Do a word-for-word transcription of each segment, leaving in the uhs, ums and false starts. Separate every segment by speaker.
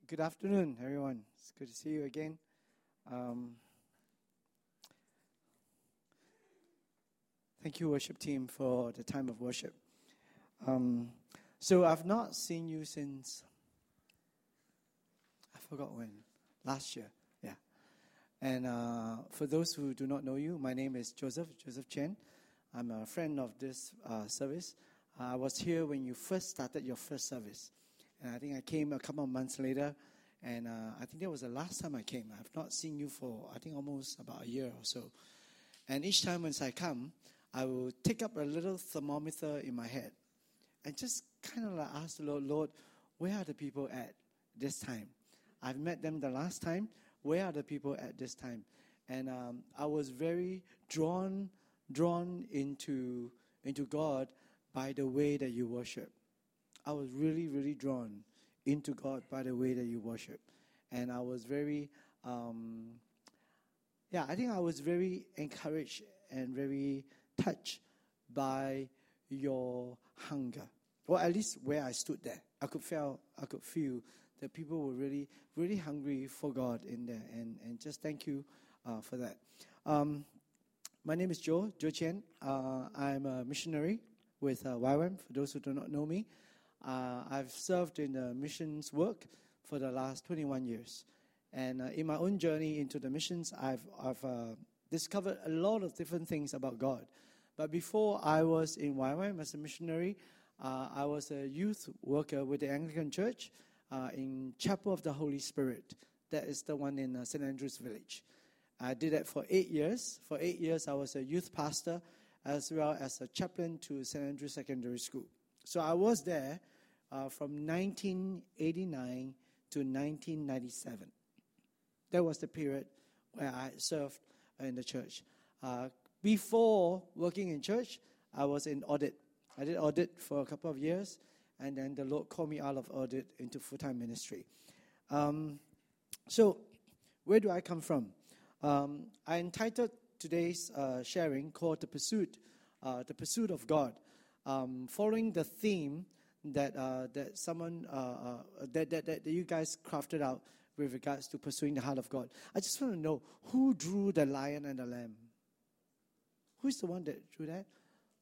Speaker 1: Good afternoon, everyone. It's good to see you again. Um, thank you, worship team, for the time of worship. Um, so I've not seen you since, I forgot when, last year, yeah. And uh, for those who do not know you, my name is Joseph, Joseph Chen. I'm a friend of this uh, service. Uh, I was here when you first started your first service. And I think I came a couple of months later, and uh, I think that was the last time I came. I have not seen you for, I think, almost about a year or so. And each time once I come, I will take up a little thermometer in my head and just kind of like ask the Lord, Lord, where are the people at this time? I've met them the last time. Where are the people at this time? And um, I was very drawn, drawn into into God by the way that you worship. I was really, really drawn into God by the way that you worship. And I was very, um, yeah, I think I was very encouraged and very touched by your hunger. Well, at least where I stood there, I could feel, I could feel that people were really, really hungry for God in there. And, and just thank you uh, for that. Um, my name is Joe, Joe Chen. Uh, I'm a missionary with uh, Y WAM, for those who do not know me. Uh, I've served in the missions work for the last twenty-one years. And uh, in my own journey into the missions, I've, I've uh, discovered a lot of different things about God. But before I was in Y WAM as a missionary, uh, I was a youth worker with the Anglican Church uh, in Chapel of the Holy Spirit. That is the one in uh, Saint Andrew's Village. I did that for eight years. For eight years, I was a youth pastor as well as a chaplain to Saint Andrew's Secondary School. So I was there uh, from nineteen eighty-nine to nineteen ninety-seven. That was the period where I served in the church. Uh, before working in church, I was in audit. I did audit for a couple of years, and then the Lord called me out of audit into full-time ministry. Um, so where do I come from? Um, I entitled today's uh, sharing called The Pursuit, uh, The Pursuit of God. Um, following the theme that uh, that someone uh, uh, that, that that you guys crafted out with regards to pursuing the heart of God. I just want to know who drew the lion and the lamb. Who's the one that drew that?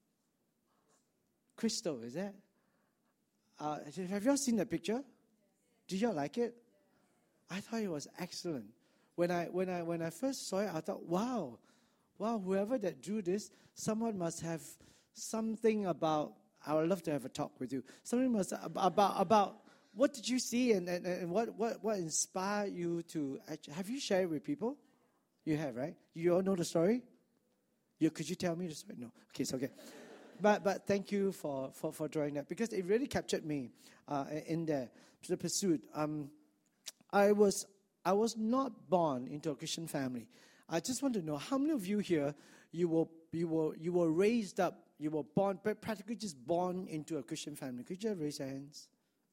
Speaker 1: Crystal, is that? Uh, have you all seen the picture? Did you all like it? I thought it was excellent. When I when I when I first saw it, I thought, wow, wow, whoever that drew this, someone must have something about, I would love to have a talk with you. Something must about about what did you see and, and, and what, what, what inspired you to actually, have you shared it with people? You have, right? You all know the story? You could you tell me the story? No. Okay, it's okay. But but thank you for, for, for drawing that because it really captured me uh, in there. The pursuit. Um, I was I was not born into a Christian family. I just want to know how many of you here you were you were you were raised up. You were born, practically just born into a Christian family. Could you raise your hands?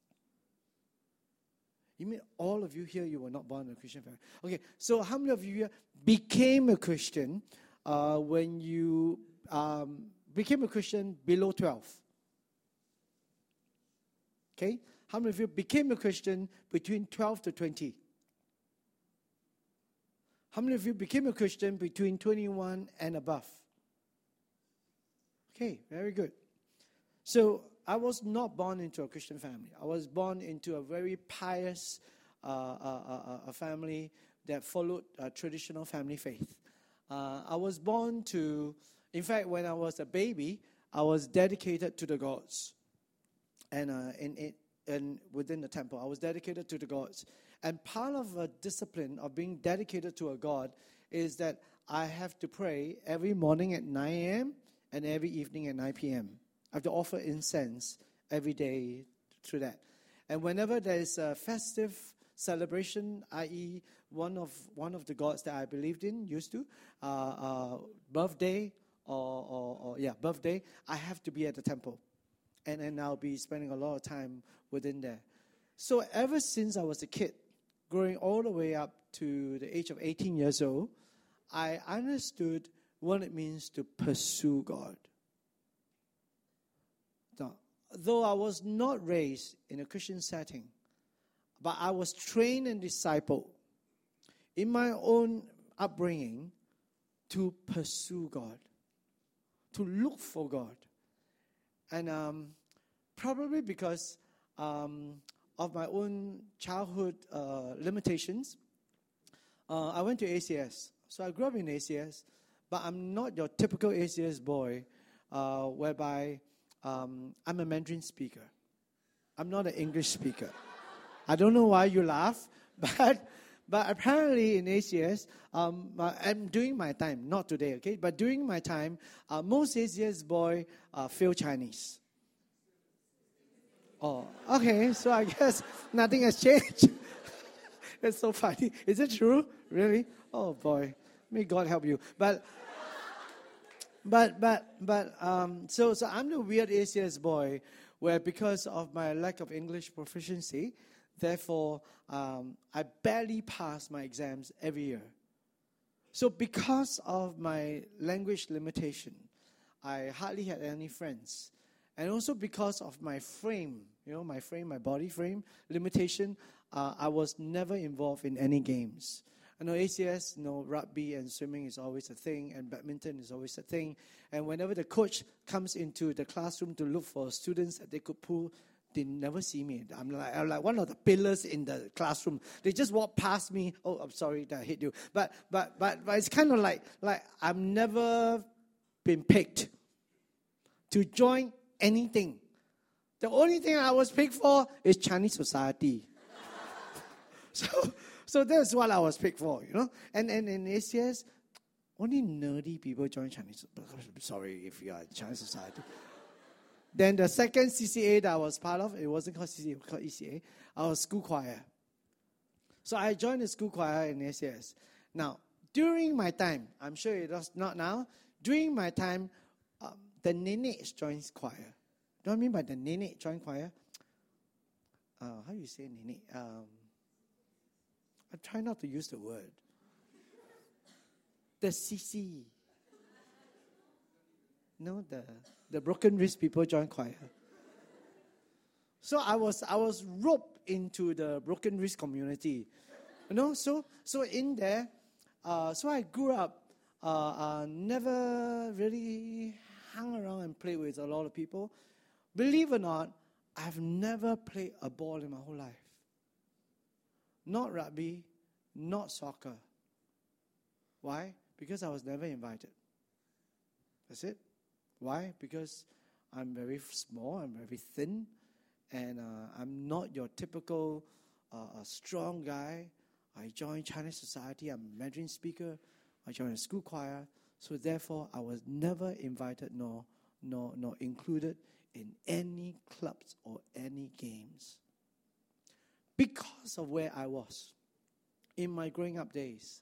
Speaker 1: You mean all of you here, you were not born in a Christian family? Okay, so how many of you here became a Christian uh, when you um, became a Christian below twelve? Okay, how many of you became a Christian between twelve to twenty? How many of you became a Christian between twenty-one and above? Okay, very good. So I was not born into a Christian family. I was born into a very pious uh, uh, uh, uh, family that followed a traditional family faith. Uh, I was born to, in fact, when I was a baby, I was dedicated to the gods. And uh, in, in, in within the temple, I was dedicated to the gods. And part of a discipline of being dedicated to a god is that I have to pray every morning at nine a.m., and every evening at nine p.m. I have to offer incense every day through that. And whenever there is a festive celebration, that is one of one of the gods that I believed in, used to, uh, uh, birthday or, or, or, yeah, birthday, I have to be at the temple. And then I'll be spending a lot of time within there. So ever since I was a kid, growing all the way up to the age of eighteen years old, I understood what it means to pursue God. Now, though I was not raised in a Christian setting, but I was trained and discipled in my own upbringing to pursue God, to look for God. And um, probably because um, of my own childhood uh, limitations, uh, I went to A C S. So I grew up in A C S, but I'm not your typical A C S boy, uh, whereby um, I'm a Mandarin speaker. I'm not an English speaker. I don't know why you laugh, but but apparently in A C S, um, I'm doing my time, not today, okay? But during my time, uh, most A C S boy uh, fail Chinese. Oh, okay, so I guess nothing has changed. It's so funny. Is it true? Really? Oh boy, may God help you. But but but but um, so so I'm the weird A C S boy, where because of my lack of English proficiency, therefore um, I barely pass my exams every year. So because of my language limitation, I hardly had any friends. And also because of my frame, you know, my frame, my body frame limitation, uh, I was never involved in any games. I know A C S, you know, rugby and swimming is always a thing, and badminton is always a thing. And whenever the coach comes into the classroom to look for students that they could pull, they never see me. I'm like, I'm like one of the pillars in the classroom. They just walk past me. Oh, I'm sorry that I hit you. But but but, but it's kind of like like I've never been picked to join anything. The only thing I was picked for is Chinese society. so so that's what I was picked for, you know. And and in A C S, only nerdy people join Chinese. Sorry if you are in Chinese society. Then the second C C A that I was part of, it wasn't called C C A, it was called E C A. I was school choir. So I joined the school choir in A C S. Now, during my time, I'm sure it was not now, during my time, um, the nenes joins choir. You know what I mean by the nene join choir? Uh, how do you say nene? Um, I try not to use the word. The C C. No, the the broken wrist people join choir. So I was I was roped into the broken wrist community, you know. So so in there, uh, so I grew up, uh, uh, never really hung around and played with a lot of people. Believe it or not, I've never played a ball in my whole life. Not rugby, not soccer. Why? Because I was never invited. That's it. Why? Because I'm very small, I'm very thin, and uh, I'm not your typical uh, strong guy. I joined Chinese society, I'm a Mandarin speaker, I joined a school choir, so therefore I was never invited nor, nor, nor included in any clubs or any games. Because of where I was in my growing up days,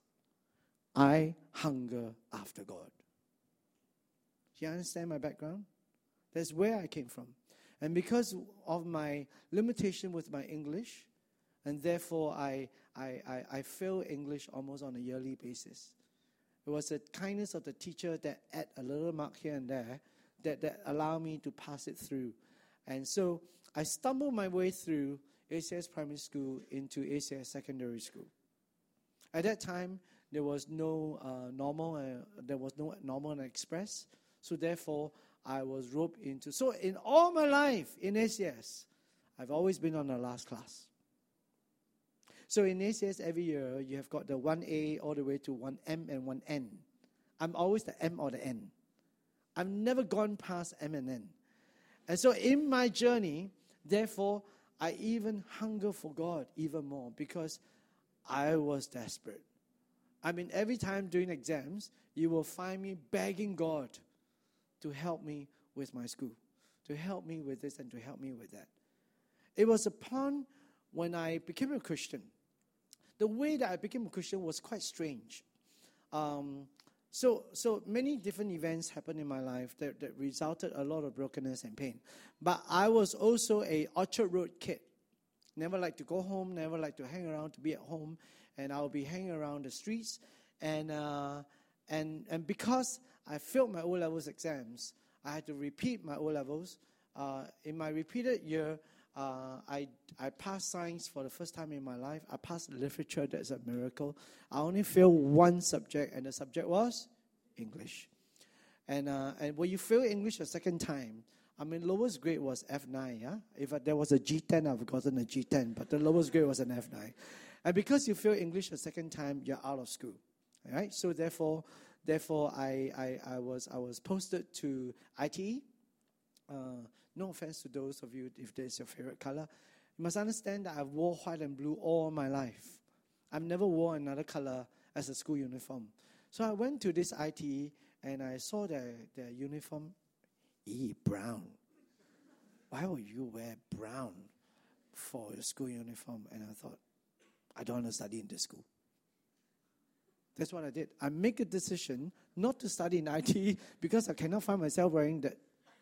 Speaker 1: I hunger after God. Do you understand my background? That's where I came from. And because of my limitation with my English, and therefore I, I, I, I fail English almost on a yearly basis. It was the kindness of the teacher that add a little mark here and there that, that allowed me to pass it through. And so I stumbled my way through A C S Primary School into A C S Secondary School. At that time, there was no uh, normal, uh, there was no normal and express. So therefore, I was roped into. So in all my life in A C S, I've always been on the last class. So in A C S, every year, you have got the one A all the way to one M and one N. I'm always the M or the N. I've never gone past M and N. And so in my journey, therefore, I even hunger for God even more because I was desperate. I mean, every time during exams, you will find me begging God to help me with my school, to help me with this and to help me with that. It was upon when I became a Christian. The way that I became a Christian was quite strange. Um, so so many different events happened in my life that, that resulted a lot of brokenness and pain. But I was also a Orchard Road kid. Never liked to go home, never liked to hang around, to be at home. And I'll be hanging around the streets. And uh, and and because I failed my O-levels exams, I had to repeat my O-levels. Uh, in my repeated year, Uh, I I passed science for the first time in my life. I passed literature. That's a miracle. I only failed one subject, and the subject was English. And uh, and when you fail English a second time, I mean, lowest grade was F nine. Yeah, if I, there was a G ten, I've gotten a G ten. But the lowest grade was an F nine. And because you fail English a second time, you're out of school. All right. So therefore, therefore, I I, I was I was posted to I T E. Uh, no offense to those of you if that's your favorite color. You must understand that I've wore white and blue all my life. I've never worn another color as a school uniform. So I went to this I T E and I saw their, their uniform. E, brown. Why would you wear brown for your school uniform? And I thought, I don't want to study in this school. That's what I did. I make a decision not to study in I T E because I cannot find myself wearing that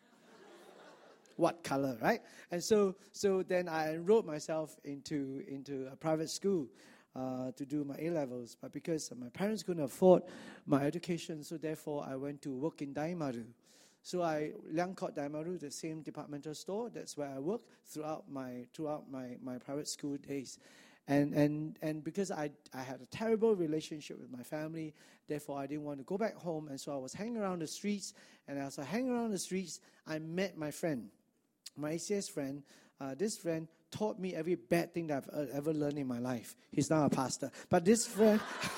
Speaker 1: what color, right? And so so then I enrolled myself into, into a private school uh, to do my A-levels. But because my parents couldn't afford my education, so therefore I went to work in Daimaru. So I Liang Court Daimaru, the same departmental store. That's where I worked throughout my throughout my, my private school days. And and and because I, I had a terrible relationship with my family, therefore I didn't want to go back home. And so I was hanging around the streets. And as I hang around the streets, I met my friend. My A C S friend, uh, this friend taught me every bad thing that I've ever learned in my life. He's now a pastor. But this friend,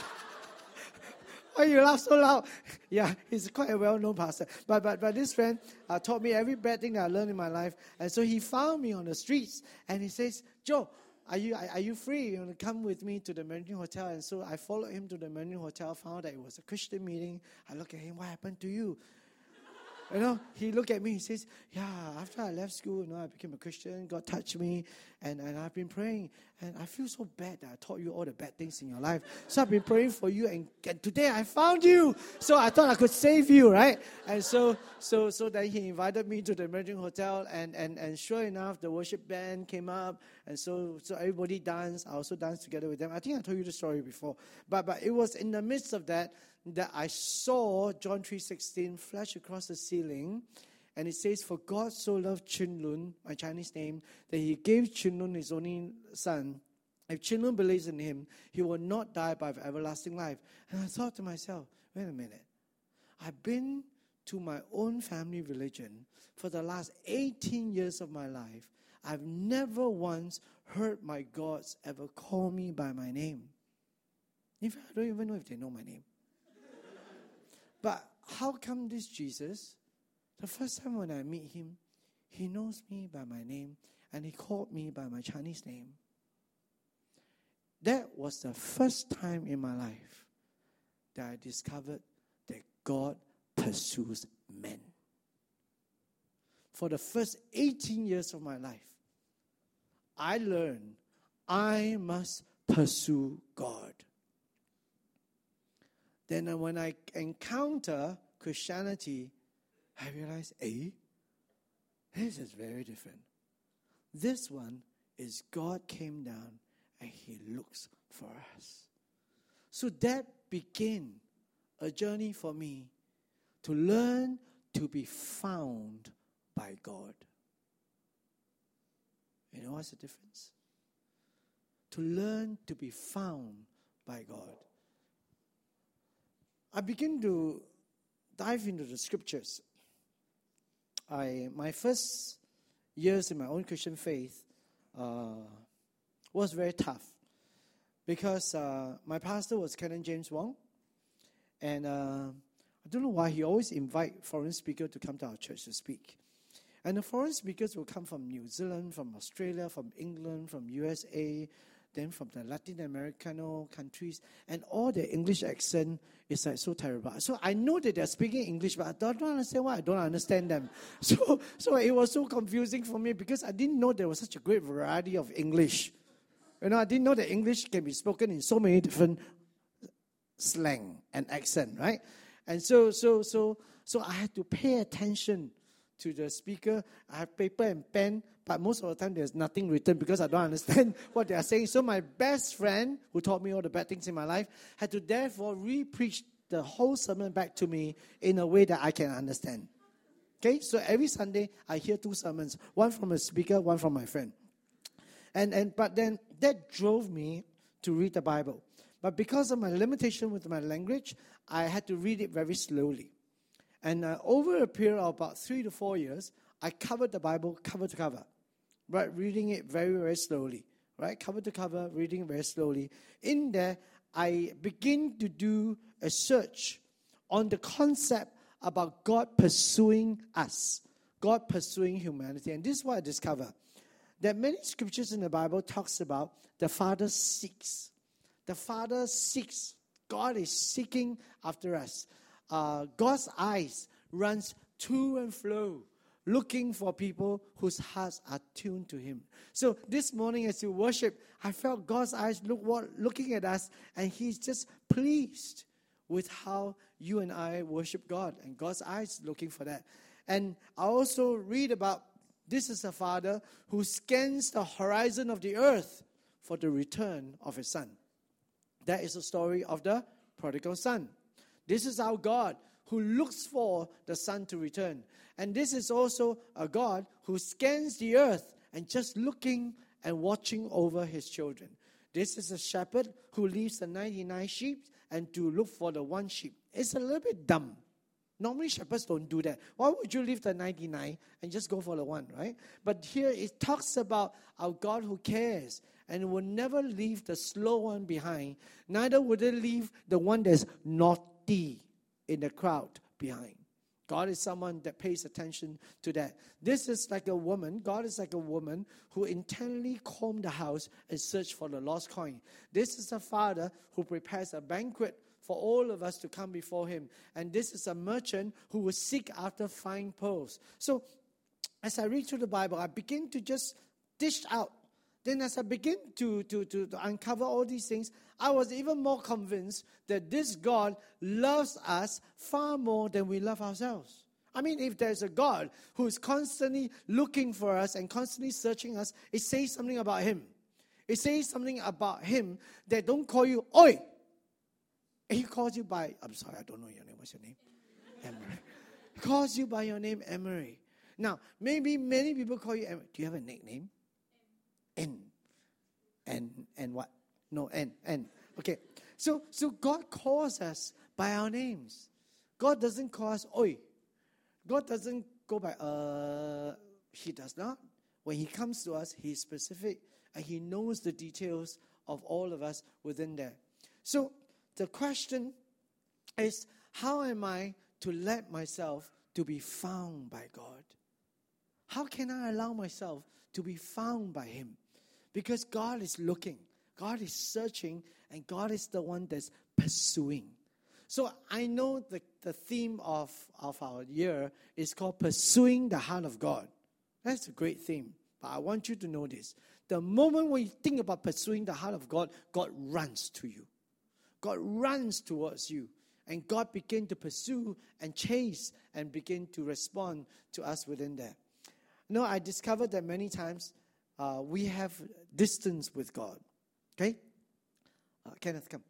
Speaker 1: why you laugh so loud? Yeah, he's quite a well-known pastor. But but but this friend uh, taught me every bad thing that I learned in my life. And so he found me on the streets and he says, Joe, are you are you free? You want to come with me to the Mandarin Hotel? And so I followed him to the Mandarin Hotel, found that it was a Christian meeting. I look at him, what happened to you? You know, he looked at me, he says, yeah, after I left school, you know, I became a Christian, God touched me, and, and I've been praying, and I feel so bad that I taught you all the bad things in your life. So I've been praying for you, and, and today I found you. So I thought I could save you, right? And so so so then he invited me to the Mandarin Hotel, and, and, and sure enough, the worship band came up, and so so everybody danced. I also danced together with them. I think I told you the story before. But but it was in the midst of that, that I saw John three sixteen flash across the ceiling, and it says, for God so loved Chin Lun, my Chinese name, that he gave Chin Lun his only son. If Chin Lun believes in him, he will not die but have everlasting life. And I thought to myself, wait a minute. I've been to my own family religion for the last eighteen years of my life. I've never once heard my gods ever call me by my name. In fact, I don't even know if they know my name. But how come this Jesus, the first time when I meet him, he knows me by my name and he called me by my Chinese name? That was the first time in my life that I discovered that God pursues men. For the first eighteen years of my life, I learned I must pursue God. Then when I encounter Christianity, I realize, eh, this is very different. This one is God came down and he looks for us. So that began a journey for me to learn to be found by God. You know what's the difference? To learn to be found by God. I begin to dive into the scriptures. I my first years in my own Christian faith uh, was very tough because uh, my pastor was Canon James Wong, and uh, I don't know why he always invite foreign speakers to come to our church to speak. And the foreign speakers will come from New Zealand, from Australia, from England, from U S A, then from the Latin American countries, and all their English accent is like so terrible. So I know that they're speaking English, but I don't understand why I don't understand them. So so it was so confusing for me because I didn't know there was such a great variety of English. You know, I didn't know that English can be spoken in so many different slang and accent, right? And so so so so I had to pay attention to the speaker. I have paper and pen, but most of the time there's nothing written because I don't understand what they are saying. So my best friend, who taught me all the bad things in my life, had to therefore re-preach the whole sermon back to me in a way that I can understand. Okay, so every Sunday I hear two sermons, one from a speaker, one from my friend. And, and but then that drove me to read the Bible. But because of my limitation with my language, I had to read it very slowly. And uh, over a period of about three to four years, I covered the Bible cover to cover, right? Reading it very, very slowly, right? Cover to cover, reading it very slowly. In there, I begin to do a search on the concept about God pursuing us, God pursuing humanity. And this is what I discovered. That many scriptures in the Bible talks about the Father seeks. The Father seeks. God is seeking after us. Uh, God's eyes runs to and fro, looking for people whose hearts are tuned to Him. So this morning as you worship, I felt God's eyes look what, looking at us, and He's just pleased with how you and I worship God. And God's eyes looking for that. And I also read about this is a Father who scans the horizon of the earth for the return of His Son. That is the story of the prodigal son. This is our God who looks for the Son to return. And this is also a God who scans the earth and just looking and watching over His children. This is a shepherd who leaves the ninety-nine sheep and to look for the one sheep. It's a little bit dumb. Normally shepherds don't do that. Why would you leave the ninety-nine and just go for the one, right? But here it talks about our God who cares and will never leave the slow one behind. Neither would it leave the one that's naughty in the crowd behind. God is someone that pays attention to that. This is like a woman. God is like a woman who intently combed the house and searched for the lost coin. This is a father who prepares a banquet for all of us to come before Him. And this is a merchant who will seek after fine pearls. So as I read through the Bible, I begin to just dish out. Then as I begin to, to, to, to uncover all these things, I was even more convinced that this God loves us far more than we love ourselves. I mean, if there's a God who is constantly looking for us and constantly searching us, it says something about Him. It says something about Him that don't call you, oi. He calls you by, I'm sorry, I don't know your name. What's your name? Emery. He calls you by your name, Emery. Now, maybe many people call you Emery. Do you have a nickname? N. N. N what? No, N. N. Okay. So, so God calls us by our names. God doesn't call us, oi. God doesn't go by, uh, He does not. When He comes to us, He is specific and He knows the details of all of us within there. So, the question is, how am I to let myself to be found by God? How can I allow myself to be found by Him? Because God is looking, God is searching, and God is the one that's pursuing. So I know the, the theme of, of our year is called Pursuing the Heart of God. That's a great theme. But I want you to know this. The moment when you think about pursuing the heart of God, God runs to you. God runs towards you. And God begin to pursue and chase and begin to respond to us within there. You know, I discovered that many times uh, we have distance with God. Okay? Uh, Kenneth, come.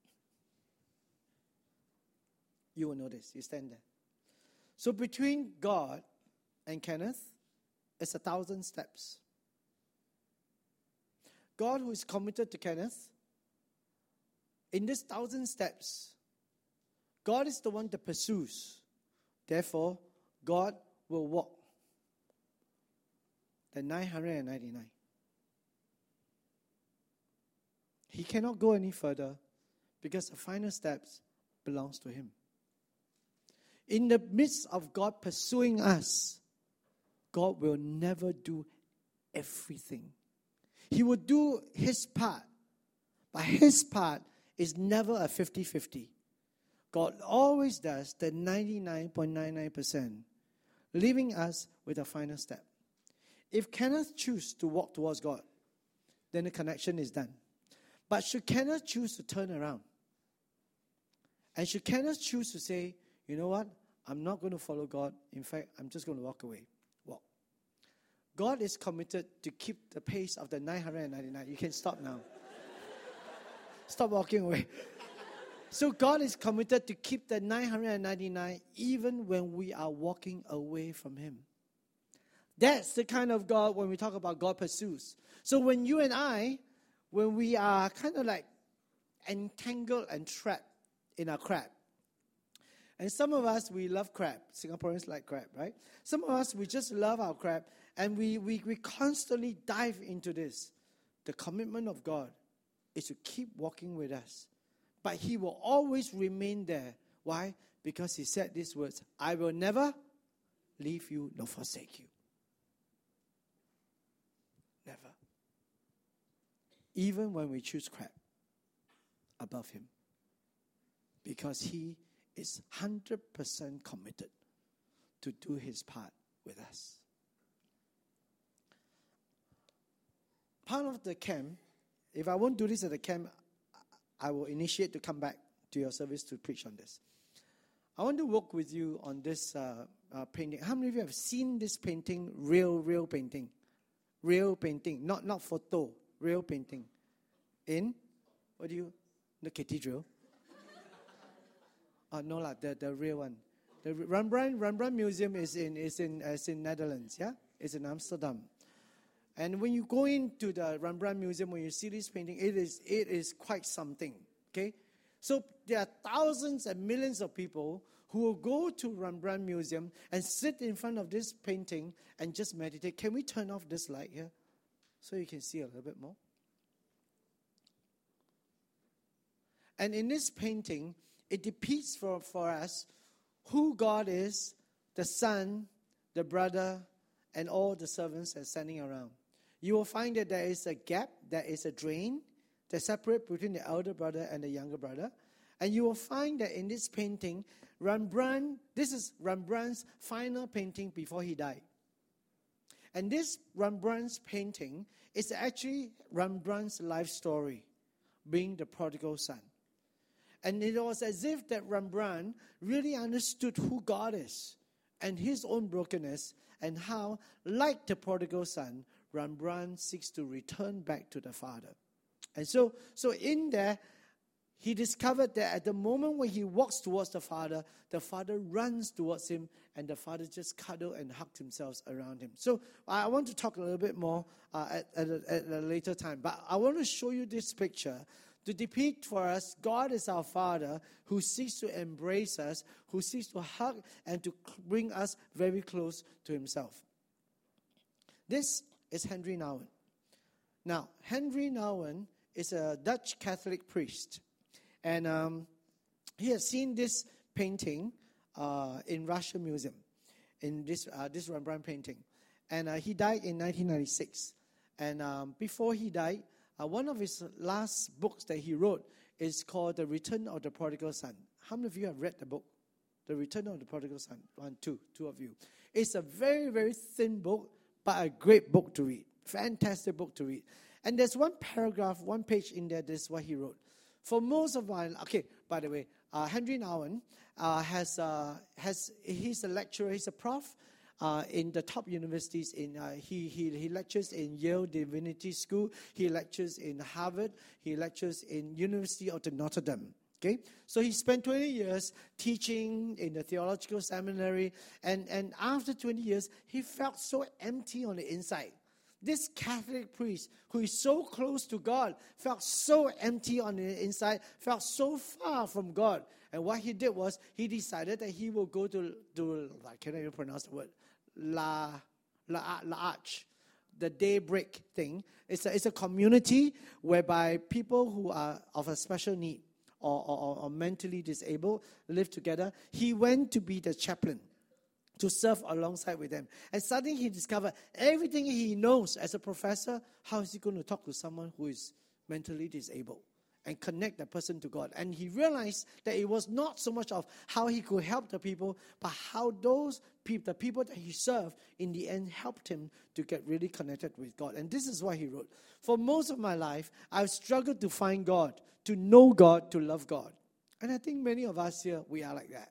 Speaker 1: You will notice. You stand there. So between God and Kenneth is a thousand steps. God who is committed to Kenneth, in this thousand steps, God is the one that pursues. Therefore, God will walk the nine hundred ninety-nine. He cannot go any further because the final steps belongs to Him. In the midst of God pursuing us, God will never do everything. He will do His part, but His part is never a fifty-fifty. God always does the ninety-nine point nine nine percent, leaving us with a final step. If Kenneth chooses to walk towards God, then the connection is done. But should Kenneth choose to turn around, and should Kenneth choose to say, you know what, I'm not going to follow God, in fact, I'm just going to walk away. Walk. God is committed to keep the pace of the nine hundred ninety-nine. You can stop now. Stop walking away. So God is committed to keep the nine hundred ninety-nine even when we are walking away from Him. That's the kind of God when we talk about God pursues. So when you and I, when we are kind of like entangled and trapped in our crab, and some of us, we love crab. Singaporeans like crab, right? Some of us, we just love our crab, and we, we, we constantly dive into this. The commitment of God is to keep walking with us. But he will always remain there. Why? Because he said these words, I will never leave you nor forsake you. Never. Even when we choose crab above him. Because he is one hundred percent committed to do his part with us. Part of the camp, if I won't do this at the camp, I will initiate to come back to your service to preach on this. I want to work with you on this uh, uh, painting. How many of you have seen this painting, real, real painting? Real painting, not, not photo, real painting. In, what do you, the cathedral? Oh, no, la, the, the real one. The Rembrandt Rembrandt Museum is in is in is in Netherlands, yeah? It's in Amsterdam. And when you go into the Rembrandt Museum, when you see this painting, it is it is quite something, okay? So there are thousands and millions of people who will go to Rembrandt Museum and sit in front of this painting and just meditate. Can we turn off this light here so you can see a little bit more? And in this painting, it depicts for, for us who God is, the Son, the brother, and all the servants that are standing around. You will find that there is a gap, there is a drain that separates between the elder brother and the younger brother. And you will find that in this painting, Rembrandt, this is Rembrandt's final painting before he died. And this Rembrandt's painting is actually Rembrandt's life story, being the prodigal son. And it was as if that Rembrandt really understood who God is and his own brokenness and how, like the prodigal son, Rembrandt seeks to return back to the Father. And so, so in there, he discovered that at the moment when he walks towards the Father, the Father runs towards him, and the Father just cuddled and hugged himself around him. So I want to talk a little bit more uh, at, at, a, at a later time. But I want to show you this picture to depict for us God is our Father who seeks to embrace us, who seeks to hug and to bring us very close to himself. This is Henry Nouwen. Now, Henry Nouwen is a Dutch Catholic priest. And um, he has seen this painting uh, in Russia Museum, in this uh, this Rembrandt painting. And uh, he died in nineteen ninety-six. And um, before he died, uh, one of his last books that he wrote is called The Return of the Prodigal Son. How many of you have read the book? The Return of the Prodigal Son. One, two, two of you. It's a very, very thin book, but a great book to read. Fantastic book to read. And there's one paragraph, one page in there, this is what he wrote. For most of my, okay, by the way, uh, Henry Nouwen uh, has, uh, has, he's a lecturer, he's a prof uh, in the top universities. In uh, he, he, he lectures in Yale Divinity School, he lectures in Harvard, he lectures in University of Notre Dame. Okay, so he spent twenty years teaching in the theological seminary, and, and after twenty years, he felt so empty on the inside. This Catholic priest, who is so close to God, felt so empty on the inside, felt so far from God. And what he did was, he decided that he will go to, to I can't even pronounce the word, La, La, La Arche, the Daybreak thing. It's a, it's a community whereby people who are of a special need or, or, or mentally disabled live together. He went to be the chaplain, to serve alongside with them. And suddenly he discovered everything he knows as a professor, how is he going to talk to someone who is mentally disabled and connect that person to God? And he realized that it was not so much of how he could help the people, but how those people, the people that he served, in the end helped him to get really connected with God. And this is what he wrote. For most of my life, I've struggled to find God, to know God, to love God. And I think many of us here, we are like that.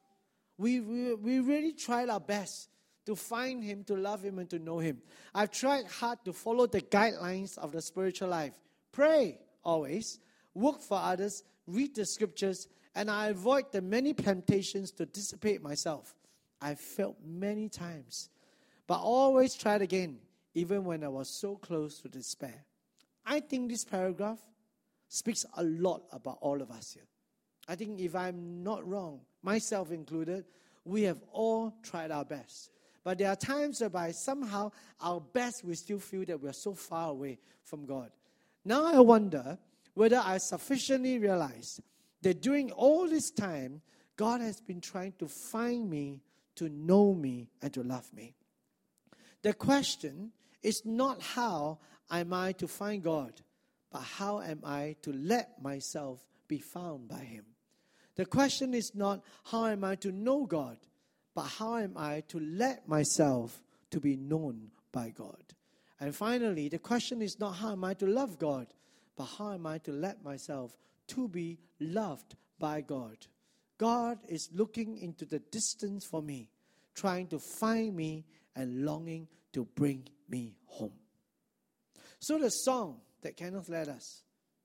Speaker 1: We, we we really tried our best to find him, to love him, and to know him. I've tried hard to follow the guidelines of the spiritual life. Pray always, work for others, read the scriptures, and I avoid the many temptations to dissipate myself. I've failed many times. but always tried again, even when I was so close to despair. I think this paragraph speaks a lot about all of us here. I think if I'm not wrong, myself included, we have all tried our best. But there are times whereby somehow our best, we still feel that we are so far away from God. Now I wonder whether I sufficiently realized that during all this time, God has been trying to find me, to know me, and to love me. The question is not how am I to find God, but how am I to let myself be found by Him. The question is not how am I to know God, but how am I to let myself to be known by God. And finally, the question is not how am I to love God, but how am I to let myself to be loved by God. God is looking into the distance for me, trying to find me and longing to bring me home. So the song that Kenneth led us,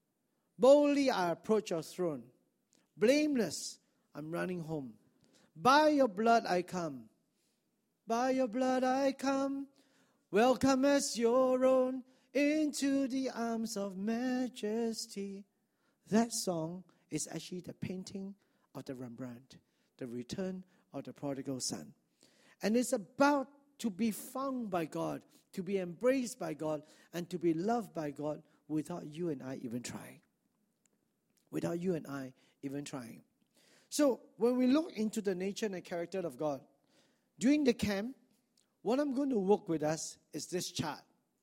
Speaker 1: boldly I approach your throne, blameless I'm running home. By your blood I come, by your blood I come, welcome as your own into the arms of majesty. That song is actually the painting of the Rembrandt, the return of the prodigal son. And it's about to be found by God, to be embraced by God, and to be loved by God without you and I even trying. Without you and I even trying. So when we look into the nature and the character of God, during the camp, what I'm going to work with us is this chart.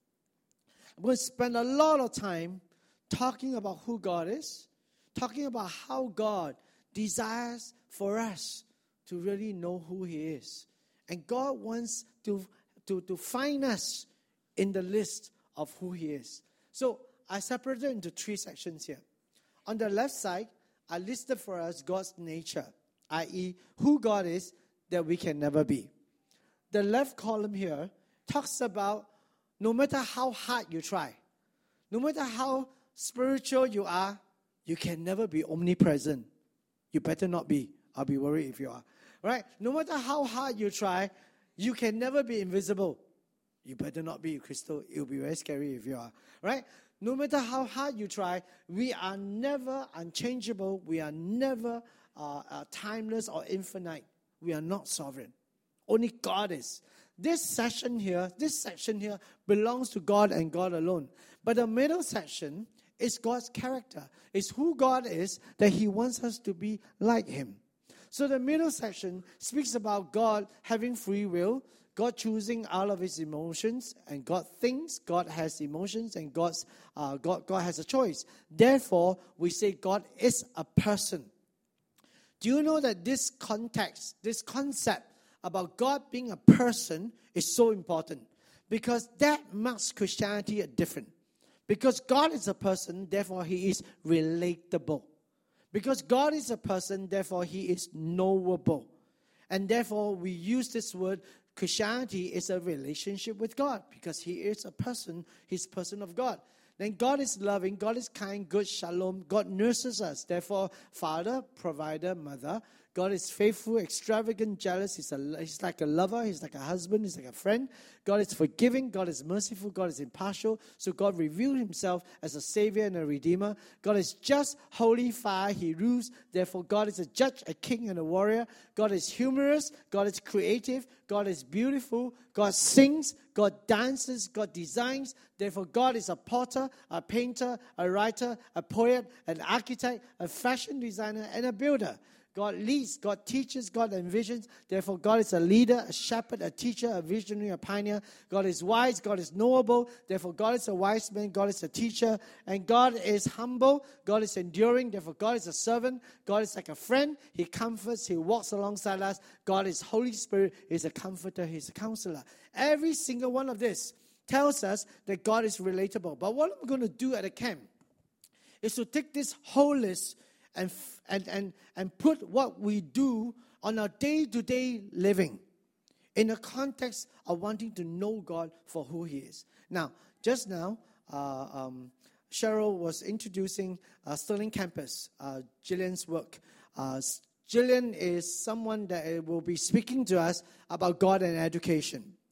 Speaker 1: I'm going to spend a lot of time talking about who God is, talking about how God desires for us to really know who He is. And God wants to, to, to find us in the list of who He is. So I separated into three sections here. On the left side, I listed for us God's nature, that is who God is that we can never be. The left column here talks about no matter how hard you try, no matter how spiritual you are, you can never be omnipresent. You better not be. I'll be worried if you are. Right? No matter how hard you try, you can never be invisible. You better not be, Crystal. It will be very scary if you are. Right? No matter how hard you try, we are never unchangeable. We are never uh, uh, timeless or infinite. We are not sovereign. Only God is. This section here, this section here belongs to God and God alone. But the middle section is God's character. It's who God is, that He wants us to be like Him. So the middle section speaks about God having free will, God choosing out of His emotions, and God thinks, God has emotions, and God's uh, God, God has a choice. Therefore, we say God is a person. Do you know that this context, this concept about God being a person is so important? Because that makes Christianity different. Because God is a person, therefore He is relatable. Because God is a person, therefore He is knowable. And therefore we use this word, Christianity is a relationship with God. Because He is a person, He's a person of God. Then God is loving, God is kind, good, shalom. God nurses us. Therefore, Father, provider, mother. God is faithful, extravagant, jealous. He's, a, he's like a lover. He's like a husband. He's like a friend. God is forgiving. God is merciful. God is impartial. So God revealed Himself as a Savior and a Redeemer. God is just, holy, fire. He rules. Therefore, God is a judge, a king, and a warrior. God is humorous. God is creative. God is beautiful. God sings. God dances. God designs. Therefore, God is a potter, a painter, a writer, a poet, an architect, a fashion designer, and a builder. God leads, God teaches, God envisions. Therefore, God is a leader, a shepherd, a teacher, a visionary, a pioneer. God is wise, God is knowable. Therefore, God is a wise man, God is a teacher. And God is humble, God is enduring. Therefore, God is a servant. God is like a friend. He comforts, He walks alongside us. God is Holy Spirit, He's a comforter, He's a counselor. Every single one of this tells us that God is relatable. But what I'm going to do at the camp is to take this whole list And, and, and, and put what we do on our day-to-day living in the context of wanting to know God for who He is. Now, just now, uh, um, Cheryl was introducing uh, Sterling Campus, uh, Jillian's work. Uh, Jillian is someone that will be speaking to us about God and education.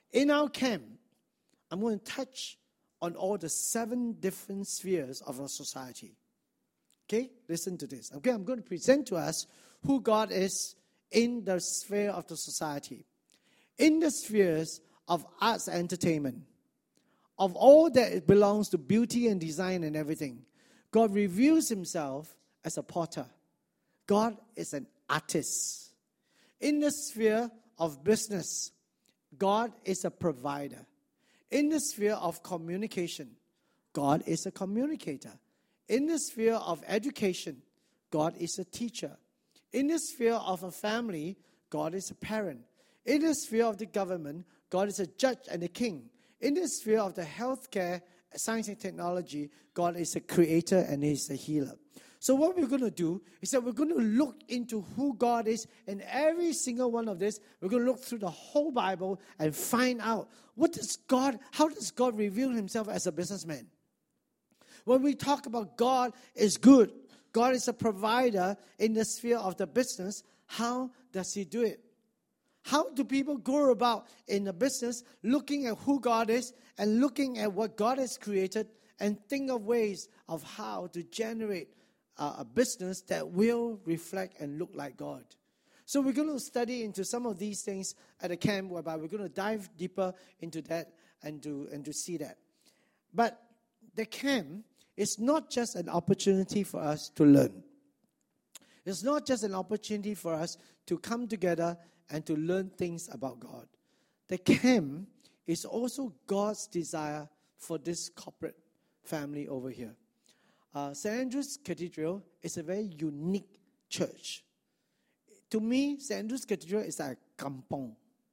Speaker 1: In our camp, I'm going to touch on all the seven different spheres of our society. Okay, listen to this. Okay, I'm going to present to us who God is in the sphere of the society. In the spheres of arts and entertainment, of all that belongs to beauty and design and everything, God reveals himself as a potter. God is an artist. In the sphere of business, God is a provider. In the sphere of communication, God is a communicator. In the sphere of education, God is a teacher. In the sphere of a family, God is a parent. In the sphere of the government, God is a judge and a king. In the sphere of the healthcare, science and technology, God is a creator and he is a healer. So what we're going to do is that we're going to look into who God is in every single one of this. We're going to look through the whole Bible and find out what does God, how does God reveal himself as a businessman? When we talk about God is good, God is a provider in the sphere of the business, how does he do it? How do people go about in the business looking at who God is and looking at what God has created and think of ways of how to generate uh, a business that will reflect and look like God? So we're going to study into some of these things at the camp, whereby we're going to dive deeper into that and to, and to see that. But the camp is not just an opportunity for us to learn. It's not just an opportunity for us to come together and to learn things about God. The camp is also God's desire for this corporate family over here. Uh, Saint Andrew's Cathedral is a very unique church. To me, Saint Andrew's Cathedral is like a kampong.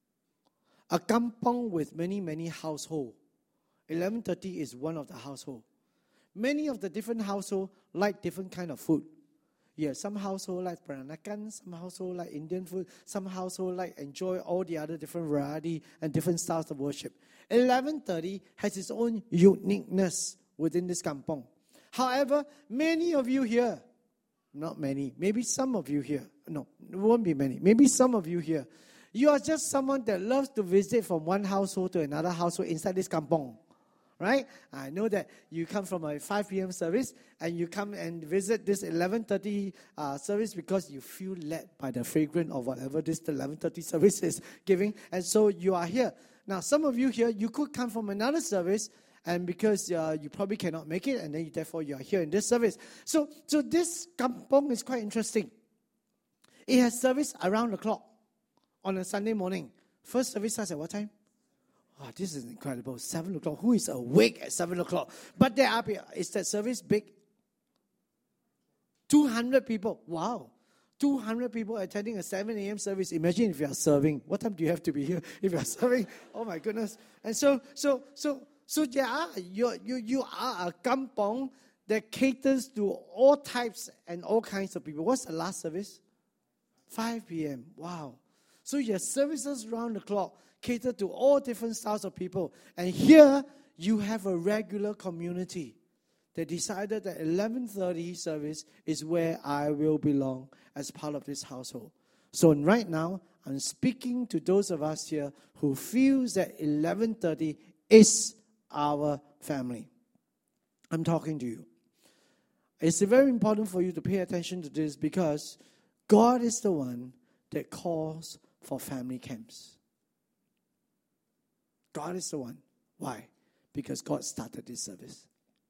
Speaker 1: A kampong with many, many households. eleven thirty is one of the households. Many of the different households like different kind of food. Yeah, some household like Peranakan, some household like Indian food, some household like enjoy all the other different variety and different styles of worship. eleven thirty has its own uniqueness within this kampong. However, many of you here, not many, maybe some of you here, no, it won't be many, maybe some of you here, you are just someone that loves to visit from one household to another household inside this kampong. Right? I know that you come from a five p.m. service and you come and visit this eleven thirty uh, service because you feel led by the fragrance of whatever this eleven thirty service is giving. And so you are here. Now, some of you here, you could come from another service and because uh, you probably cannot make it and then you, therefore you are here in this service. So, so this kampong is quite interesting. It has service around the clock on a Sunday morning. First service starts at what time? Oh, this is incredible. Seven o'clock. Who is awake at seven o'clock? But there are, is that service big? two hundred people. Wow. two hundred people attending a seven a.m. service. Imagine if you are serving. What time do you have to be here if you are serving? Oh my goodness. And so, so, so, so yeah, you, you, you are a kampong that caters to all types and all kinds of people. What's the last service? five p.m. Wow. So you have services around the clock, cater to all different styles of people. And here, you have a regular community that decided that eleven thirty service is where I will belong as part of this household. So right now, I'm speaking to those of us here who feels that eleven thirty is our family. I'm talking to you. It's very important for you to pay attention to this because God is the one that calls for family camps. God is the one. Why? Because God started this service.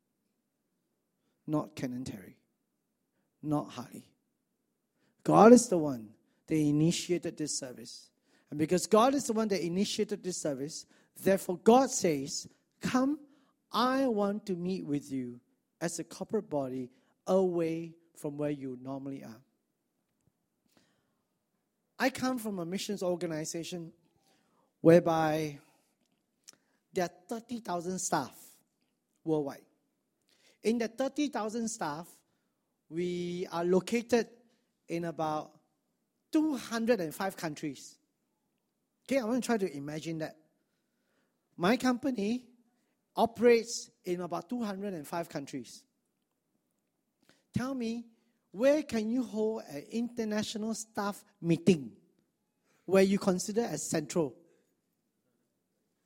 Speaker 1: Not Ken and Terry. Not Harley. God is the one that initiated this service. And because God is the one that initiated this service, therefore God says, come, I want to meet with you as a corporate body away from where you normally are. I come from a missions organization whereby there are thirty thousand staff worldwide. In the thirty thousand staff, we are located in about two hundred five countries. Okay, I want to try to imagine that. My company operates in about two hundred five countries. Tell me, where can you hold an international staff meeting where you consider as central?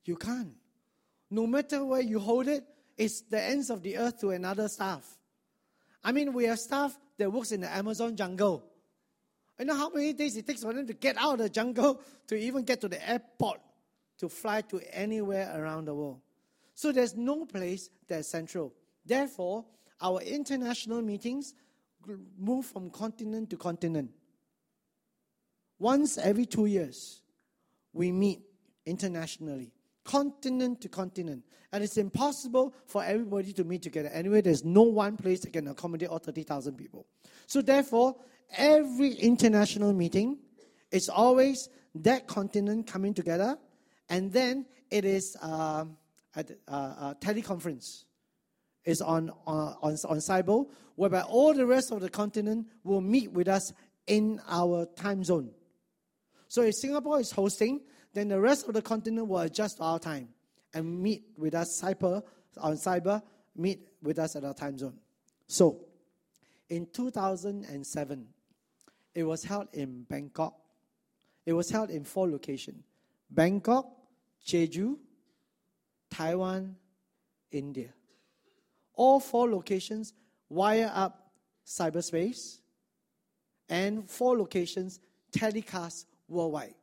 Speaker 1: You can't. No matter where you hold it, it's the ends of the earth to another staff. I mean, we have staff that works in the Amazon jungle. You know how many days it takes for them to get out of the jungle to even get to the airport to fly to anywhere around the world. So there's no place that's central. Therefore, our international meetings move from continent to continent. Once every two years, we meet internationally, continent to continent. And it's impossible for everybody to meet together. Anyway, there's no one place that can accommodate all thirty thousand people. So therefore, every international meeting is always that continent coming together, and then it is uh, a, a, a teleconference. It's on, on, on, on Cyber, whereby all the rest of the continent will meet with us in our time zone. So if Singapore is hosting, then the rest of the continent will adjust to our time and meet with us cyber, on Cyber, meet with us at our time zone. So, in two thousand seven, it was held in Bangkok. It was held in four locations. Bangkok, Jeju, Taiwan, India. All four locations wire up cyberspace, and four locations telecast worldwide.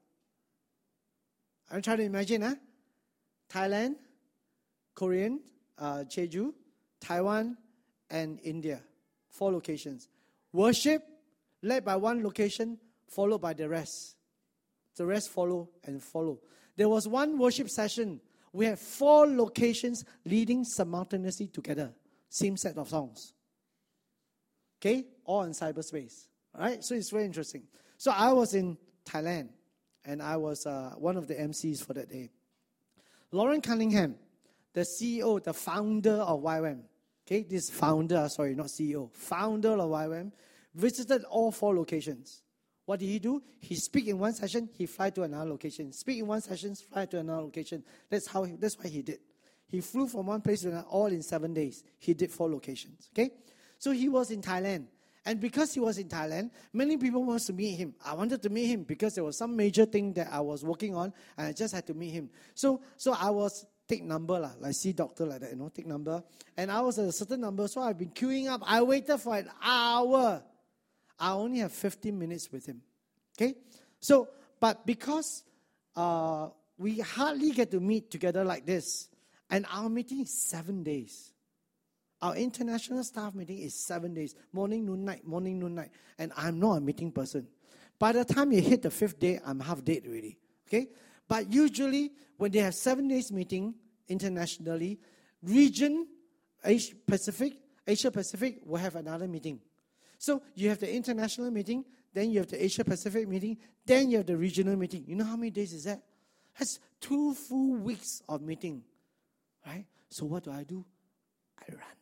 Speaker 1: I'm trying to imagine, huh? Thailand, Korean, uh, Jeju, Taiwan, and India. Four locations. Worship led by one location, followed by the rest. The rest follow and follow. There was one worship session. We had four locations leading simultaneously together. Same set of songs. Okay? All in cyberspace. All right? So it's very interesting. So I was in Thailand, and I was uh, one of the M Cs for that day. Lauren Cunningham, the C E O, the founder of Y W A M. Okay? This founder, sorry, not C E O. Founder of Y W A M, visited all four locations. What did he do? He speak in one session, he fly to another location. Speak in one session, fly to another location. That's how. He, that's what he did. He flew from one place to another, all in seven days. He did four locations. Okay, so he was in Thailand, and because he was in Thailand, many people wanted to meet him. I wanted to meet him because there was some major thing that I was working on, and I just had to meet him. So, so I was take number lah, like see doctor like that, you know, take number, and I was at a certain number, so I've been queuing up. I waited for an hour. I only have fifteen minutes with him. Okay? So, but because uh, we hardly get to meet together like this, and our meeting is seven days. Our international staff meeting is seven days. Morning, noon, night, morning, noon, night. And I'm not a meeting person. By the time you hit the fifth day, I'm half dead already. Okay? But usually, when they have seven days meeting internationally, region, Asia Pacific, Asia Pacific will have another meeting. So you have the international meeting, then you have the Asia Pacific meeting, then you have the regional meeting. You know how many days is that? That's two full weeks of meeting. Right? So what do I do? I run.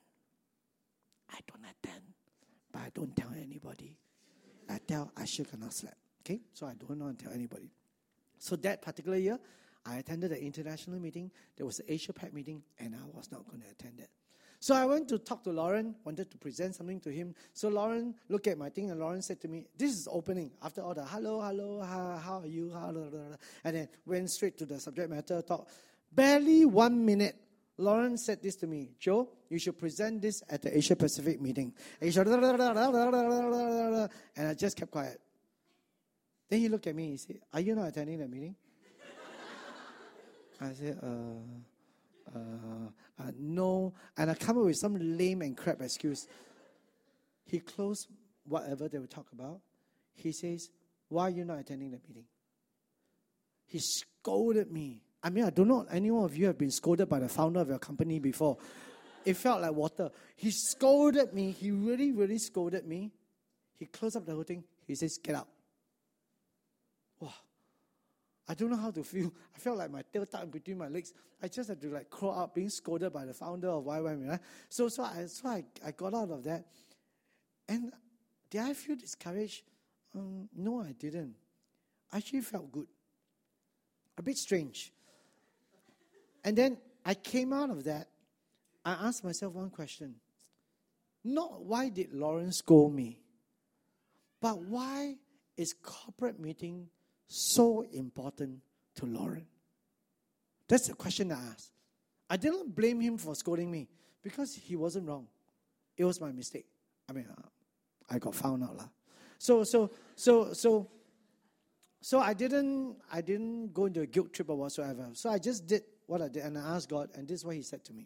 Speaker 1: I don't attend, but I don't tell anybody. I tell I sure cannot sleep. Okay? So I don't want to tell anybody. So that particular year, I attended the international meeting. There was the Asia Pac meeting, and I was not going to attend it. So I went to talk to Lauren, wanted to present something to him. So Lauren looked at my thing, and Lauren said to me, this is opening. After all the hello, hello, how, how are you, how, blah, blah, blah. And then went straight to the subject matter talk. Barely one minute, Lauren said this to me, Joe, you should present this at the Asia Pacific meeting. Asia, and I just kept quiet. Then he looked at me, he said, are you not attending the meeting? I said, uh... Uh, uh, no, and I come up with some lame and crap excuse. He closed whatever they would talk about. He says, why are you not attending the meeting? He scolded me. I mean, I don't know if any one of you have been scolded by the founder of your company before. It felt like water. He scolded me. He really, really scolded me. He closed up the whole thing. He says, get out. Wow. I don't know how to feel. I felt like my tail tucked between my legs. I just had to like crawl up, being scolded by the founder of Y W A M. Right? So, so I, so I, I got out of that. And did I feel discouraged? Um, no, I didn't. I actually felt good. A bit strange. And then I came out of that. I asked myself one question. Not why did Lauren scold me, but why is corporate meeting so important to Lauren? That's the question I asked. I didn't blame him for scolding me because he wasn't wrong. It was my mistake. I mean, uh, I got found out. lah. So, so, so, so, so I didn't, I didn't go into a guilt trip or whatsoever. So I just did what I did, and I asked God, and this is what He said to me.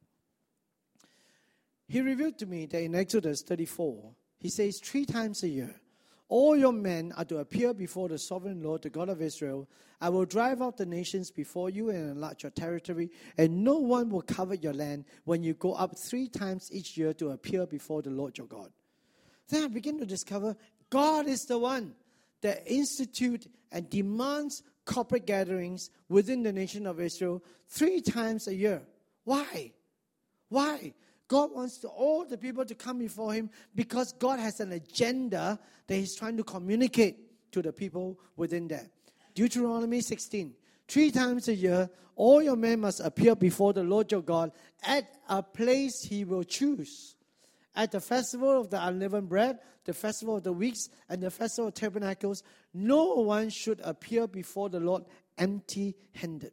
Speaker 1: He revealed to me that in Exodus thirty-four, He says, three times a year, all your men are to appear before the sovereign Lord, the God of Israel. I will drive out the nations before you and enlarge your territory, and no one will covet your land when you go up three times each year to appear before the Lord your God. Then I begin to discover God is the one that institutes and demands corporate gatherings within the nation of Israel three times a year. Why? Why? God wants to, all the people to come before Him because God has an agenda that He's trying to communicate to the people within there. Deuteronomy sixteen. Three times a year, all your men must appear before the Lord your God at a place He will choose. At the festival of the unleavened bread, the festival of the weeks, and the festival of tabernacles, no one should appear before the Lord empty-handed.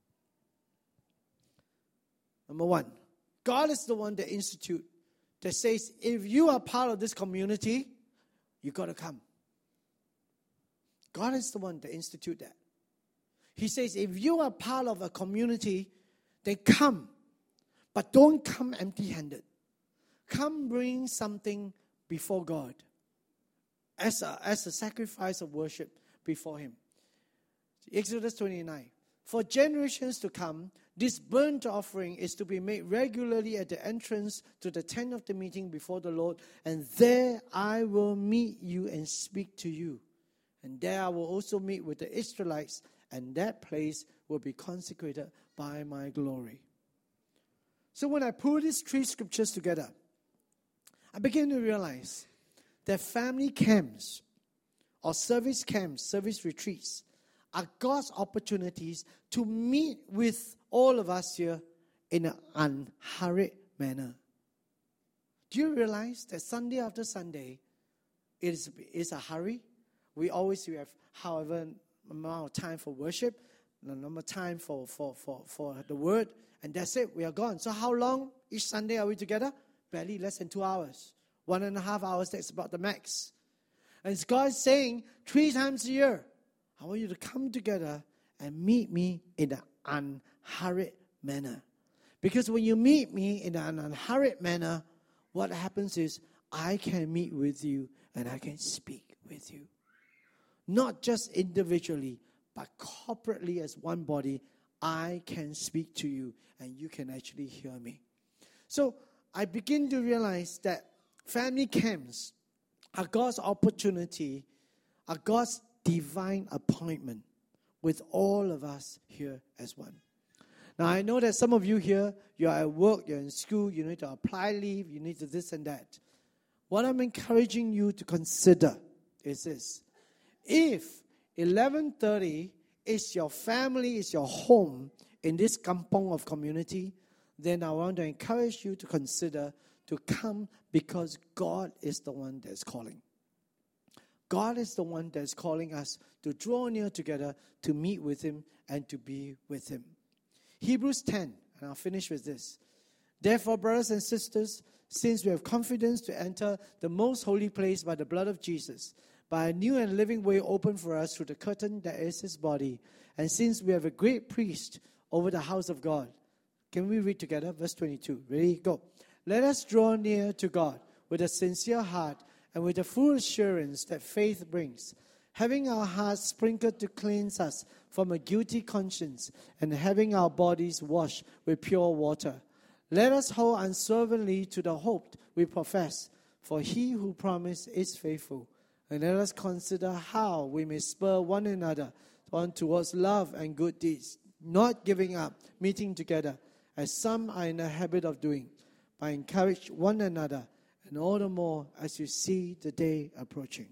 Speaker 1: Number one, God is the one that institute, that says, if you are part of this community, you got to come. God is the one that institute that. He says, if you are part of a community, then come. But don't come empty-handed. Come bring something before God as a, as a sacrifice of worship before Him. Exodus twenty-nine. For generations to come, this burnt offering is to be made regularly at the entrance to the tent of the meeting before the Lord, and there I will meet you and speak to you. And there I will also meet with the Israelites, and that place will be consecrated by my glory. So when I put these three scriptures together, I began to realize that family camps or service camps, service retreats, are God's opportunities to meet with all of us here in an unhurried manner. Do you realize that Sunday after Sunday, it is, is a hurry? We always have, however, amount of time for worship, no number of time for, for, for, for the word, and that's it, we are gone. So how long each Sunday are we together? Barely less than two hours. One and a half hours, that's about the max. And it's God saying, three times a year, I want you to come together and meet me in an unhurried manner. Because when you meet me in an unhurried manner, what happens is I can meet with you and I can speak with you. Not just individually, but corporately as one body, I can speak to you and you can actually hear me. So I begin to realize that family camps are God's opportunity, are God's divine appointment with all of us here as one. Now, I know that some of you here, you're at work, you're in school, you need to apply leave, you need to this and that. What I'm encouraging you to consider is this. If eleven thirty is your family, is your home in this kampong of community, then I want to encourage you to consider to come because God is the one that's calling. God is the one that's calling us to draw near together, to meet with Him, and to be with Him. Hebrews ten, and I'll finish with this. Therefore, brothers and sisters, since we have confidence to enter the most holy place by the blood of Jesus, by a new and living way opened for us through the curtain that is His body, and since we have a great priest over the house of God. Can we read together? Verse twenty-two. Ready? Go. Let us draw near to God with a sincere heart and with the full assurance that faith brings, having our hearts sprinkled to cleanse us from a guilty conscience and having our bodies washed with pure water. Let us hold unswervingly to the hope we profess, for He who promised is faithful. And let us consider how we may spur one another on towards love and good deeds, not giving up meeting together, as some are in the habit of doing, but encourage one another, and all the more as you see the day approaching.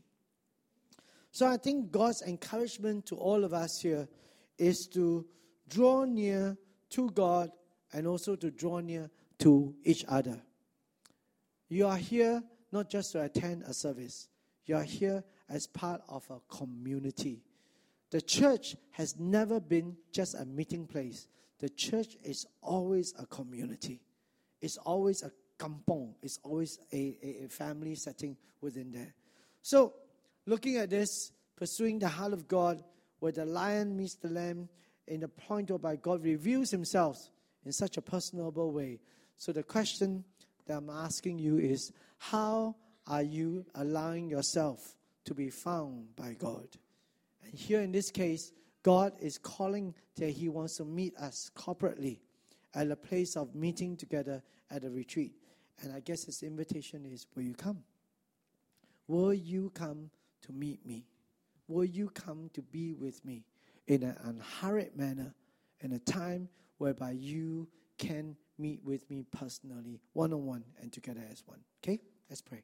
Speaker 1: So I think God's encouragement to all of us here is to draw near to God and also to draw near to each other. You are here not just to attend a service. You are here as part of a community. The church has never been just a meeting place. the church is always a community. It's always a kampong. It's always a, a, a family setting within there. So, looking at this, pursuing the heart of God, where the lion meets the lamb, in the point whereby God reveals himself in such a personable way. So the question that I'm asking you is, how are you allowing yourself to be found by God? And here in this case, God is calling that he wants to meet us corporately at a place of meeting together at a retreat. And I guess his invitation is, will you come? Will you come to meet me? Will you come to be with me in an unhurried manner, in a time whereby you can meet with me personally, one-on-one, and together as one? Okay? Let's pray.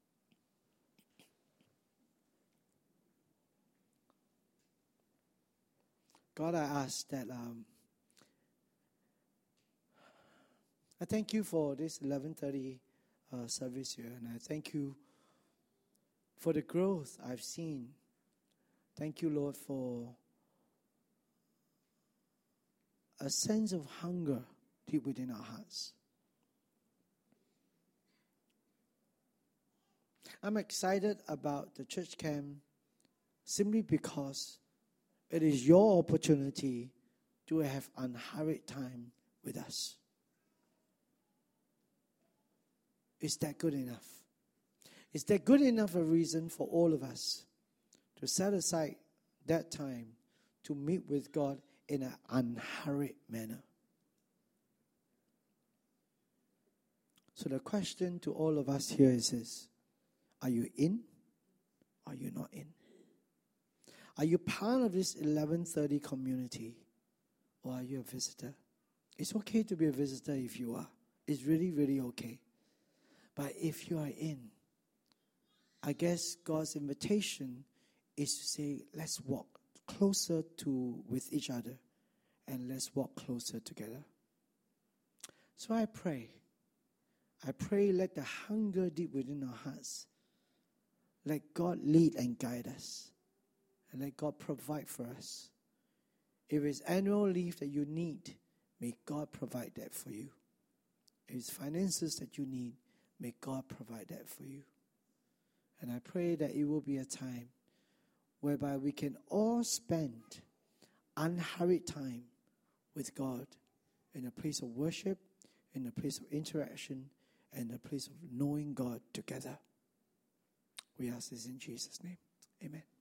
Speaker 1: God, I ask that um, I thank you for this eleven thirty uh, service here, and I thank you for the growth I've seen. Thank you, Lord, for a sense of hunger deep within our hearts. I'm excited about the church camp simply because it is your opportunity to have unhurried time with us. Is that good enough? Is that good enough a reason for all of us to set aside that time to meet with God in an unhurried manner? So the question to all of us here is this: are you in? Or are you not in? Are you part of this eleven thirty community, or are you a visitor? It's okay to be a visitor if you are. It's really, really okay. But if you are in, I guess God's invitation is to say, let's walk closer to with each other, and let's walk closer together. So I pray, I pray let the hunger deep within our hearts, let God lead and guide us, and let God provide for us. If it's annual leave that you need, may God provide that for you. If it's finances that you need, may God provide that for you. And I pray that it will be a time whereby we can all spend unhurried time with God in a place of worship, in a place of interaction, and a place of knowing God together. We ask this in Jesus' name. Amen.